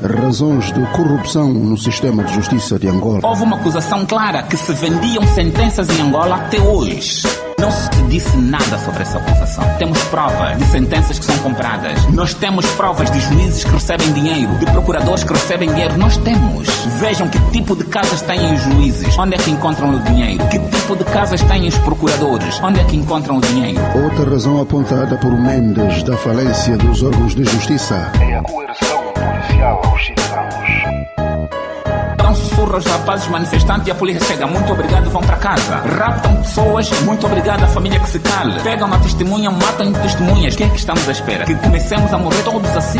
razões de corrupção no sistema de justiça de Angola. Houve uma acusação clara que se vendiam sentenças em Angola até hoje. Não se disse nada sobre essa acusação. Temos provas de sentenças que são compradas. Nós temos provas de juízes que recebem dinheiro, de procuradores que recebem dinheiro. Nós temos. Vejam que tipo de casas têm os juízes. Onde é que encontram o dinheiro? Que tipo de casas têm os procuradores? Onde é que encontram o dinheiro? Outra razão apontada por Mendes da falência dos órgãos de justiça é a coerção policial aos cidadãos. Dão sussurro aos rapazes manifestantes e a polícia chega. Muito obrigado, vão para casa. Raptam pessoas, muito obrigado, a família que se cale. Pegam uma testemunha, matam testemunhas. O que é que estamos à espera? Que comecemos a morrer todos assim?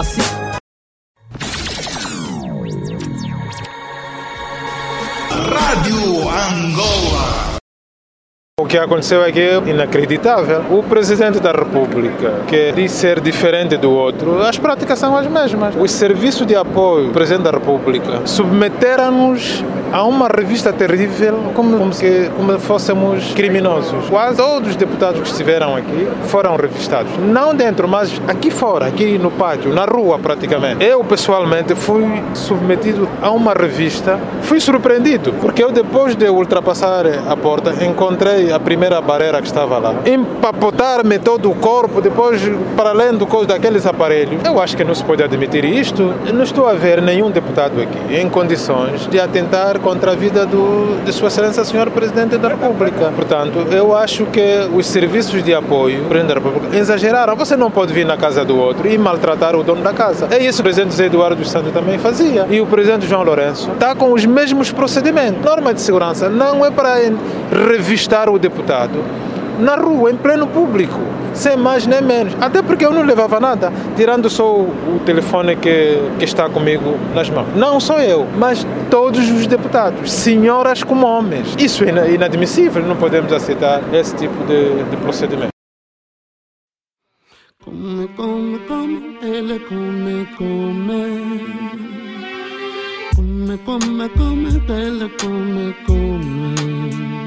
Rádio Angola. O que aconteceu aqui é inacreditável. O Presidente da República, que diz ser diferente do outro, as práticas são as mesmas. Os serviços de apoio do Presidente da República submeteram-nos a uma revista terrível como se fôssemos criminosos. Quase todos os deputados que estiveram aqui foram revistados. Não dentro, mas aqui fora, aqui no pátio, na rua praticamente. Eu, pessoalmente, fui submetido a uma revista. Fui surpreendido, porque eu, depois de ultrapassar a porta, encontrei a primeira barreira que estava lá. Empapotar-me todo o corpo, depois, para além daqueles aparelhos. Eu acho que não se pode admitir isto. Eu não estou a ver nenhum deputado aqui em condições de atentar contra a vida de Sua Excelência Senhor Presidente da República. Portanto, eu acho que os serviços de apoio do Presidente da República exageraram. Você não pode vir na casa do outro e maltratar o dono da casa. É isso que o Presidente José Eduardo dos Santos também fazia. E o Presidente João Lourenço está com os mesmos procedimentos. Norma de segurança não é para revistar o deputado na rua, em pleno público, sem mais nem menos. Até porque eu não levava nada, tirando só o telefone que está comigo nas mãos. Não só eu, mas todos os deputados, senhoras como homens. Isso é inadmissível, não podemos aceitar esse tipo de procedimento. Come, come, come, ele come, come. Come, come, come, ele come, come.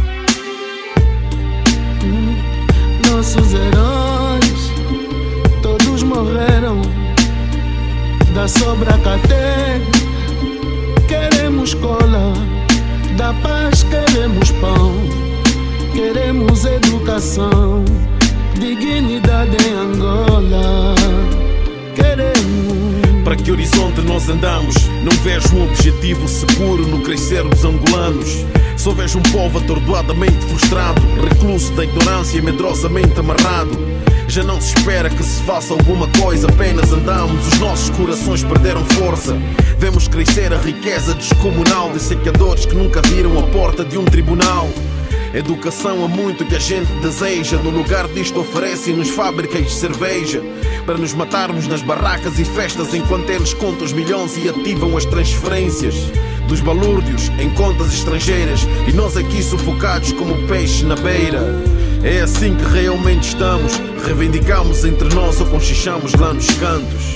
Nossos heróis todos morreram, da sobra cadeia queremos cola, da paz queremos pão, queremos educação, dignidade em Angola, queremos. Para que horizonte nós andamos? Não vejo um objetivo seguro no crescer dos angolanos. Só vejo um povo atordoadamente frustrado, recluso da ignorância e medrosamente amarrado. Já não se espera que se faça alguma coisa, apenas andamos, os nossos corações perderam força. Vemos crescer a riqueza descomunal de saqueadores que nunca viram a porta de um tribunal. Educação é muito que a gente deseja. No lugar disto oferecem-nos fábricas de cerveja para nos matarmos nas barracas e festas, enquanto eles contam os milhões e ativam as transferências dos balúrdios em contas estrangeiras, e nós aqui sufocados como peixes na beira. É assim que realmente estamos. Reivindicamos entre nós ou conchichamos lá nos cantos.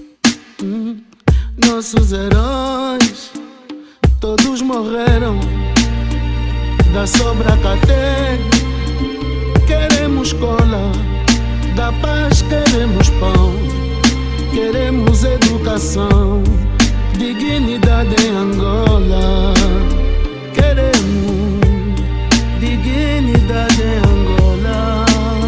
Nossos heróis todos morreram, da sobra cadeia queremos cola, da paz queremos pão, queremos educação, dignidade em Angola, queremos dignidade em Angola.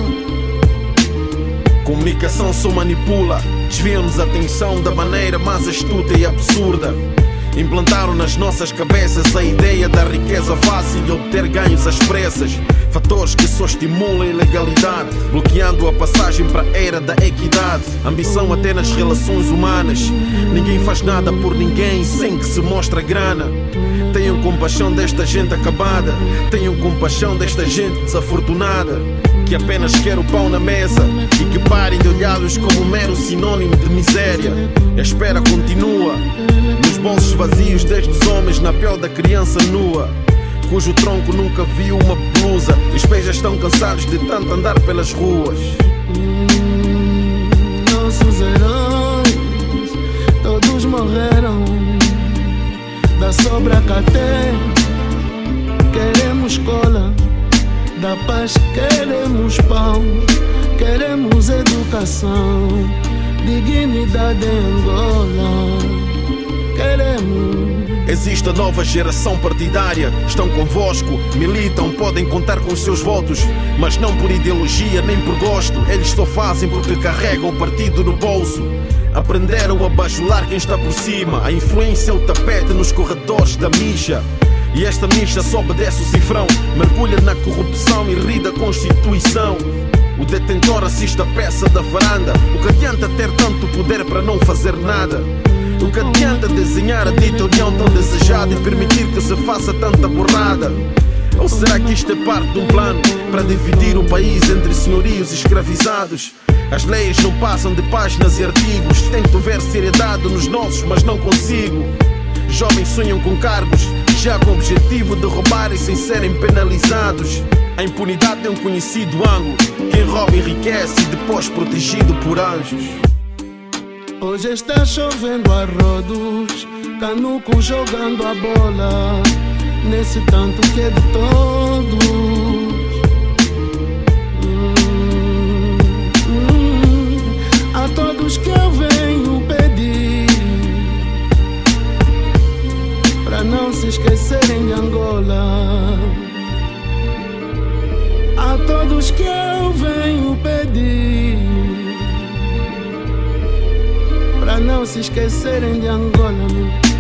Comunicação só manipula, desvia-nos a atenção da maneira mais astuta e absurda. Implantaram nas nossas cabeças a ideia da riqueza fácil e obter ganhos às pressas. Fatores que só estimulam a ilegalidade, bloqueando a passagem para a era da equidade. Ambição até nas relações humanas. Ninguém faz nada por ninguém sem que se mostre grana. Tenham compaixão desta gente acabada, tenham compaixão desta gente desafortunada, que apenas quer o pão na mesa e que parem de olhá-los como um mero sinônimo de miséria. A espera continua nos bolsos vazios destes homens, na pele da criança nua, cujo tronco nunca viu uma blusa. Os pés já estão cansados de tanto andar pelas ruas. Nossos heróis todos morreram, da sobra cadeia queremos cola, da paz queremos pão, queremos educação, dignidade em Angola. Queremos. Existe a nova geração partidária, estão convosco, militam, podem contar com os seus votos, mas não por ideologia nem por gosto, eles só fazem porque carregam o partido no bolso. Aprenderam a bajular quem está por cima, a influência é o tapete nos corredores da micha. E esta micha só obedece o cifrão, mergulha na corrupção e ri da Constituição. O detentor assiste a peça da varanda. O que adianta ter tanto poder para não fazer nada? O que adianta desenhar a dita união tão desejada e permitir que se faça tanta borrada? Ou será que isto é parte de um plano para dividir o país entre senhorios escravizados? As leis não passam de páginas e artigos. Tento ver seriedade nos nossos, mas não consigo. Jovens sonham com cargos, já com o objetivo de roubarem sem serem penalizados. A impunidade é um conhecido ângulo. Quem rouba enriquece e depois protegido por anjos. Hoje está chovendo a rodos, canuco jogando a bola, nesse tanto que é de todos. A todos que eu venho pedir para não se esquecerem de Angola. A todos que eu venho pedir para não se esquecerem de Angola.